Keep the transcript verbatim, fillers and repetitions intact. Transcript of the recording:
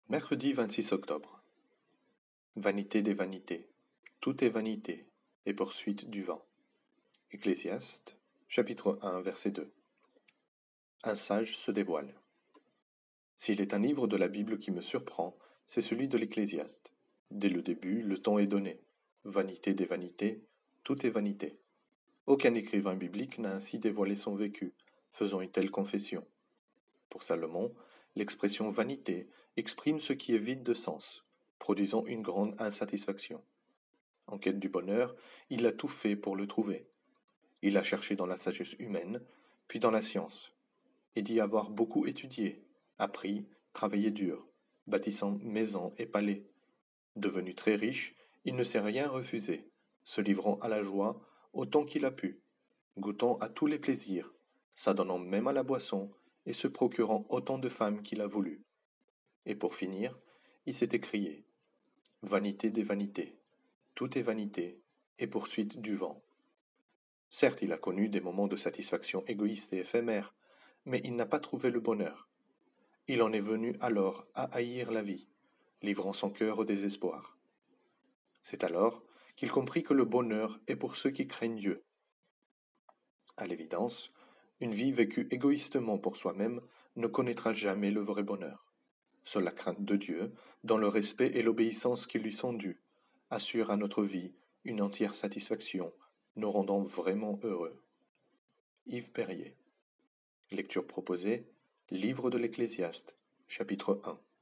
Mercredi vingt-six octobre. Vanité des vanités. Tout est vanité et poursuite du vent. Ecclésiaste, chapitre un, verset deux. Un sage se dévoile. S'il est un livre de la Bible qui me surprend, c'est celui de l'Ecclésiaste. Dès le début, le ton est donné. Vanité des vanités, tout est vanité. Aucun écrivain biblique n'a ainsi dévoilé son vécu, faisant une telle confession. Pour Salomon, l'expression vanité exprime ce qui est vide de sens, produisant une grande insatisfaction. En quête du bonheur, il a tout fait pour le trouver. Il a cherché dans la sagesse humaine, puis dans la science, et d'y avoir beaucoup étudié, appris, travaillé dur, bâtissant maisons et palais. Devenu très riche, il ne s'est rien refusé, se livrant à la joie autant qu'il a pu, goûtant à tous les plaisirs, s'adonnant même à la boisson, et se procurant autant de femmes qu'il a voulu. Et pour finir, il s'est écrié « Vanité des vanités, tout est vanité et poursuite du vent ». Certes, il a connu des moments de satisfaction égoïste et éphémère, mais il n'a pas trouvé le bonheur. Il en est venu alors à haïr la vie, livrant son cœur au désespoir. C'est alors qu'il comprit que le bonheur est pour ceux qui craignent Dieu. À l'évidence, une vie vécue égoïstement pour soi-même ne connaîtra jamais le vrai bonheur. Seule la crainte de Dieu, dans le respect et l'obéissance qui lui sont dus, assure à notre vie une entière satisfaction, nous rendant vraiment heureux. Yves Perrier. Lecture proposée, Livre de l'Ecclésiaste, chapitre un.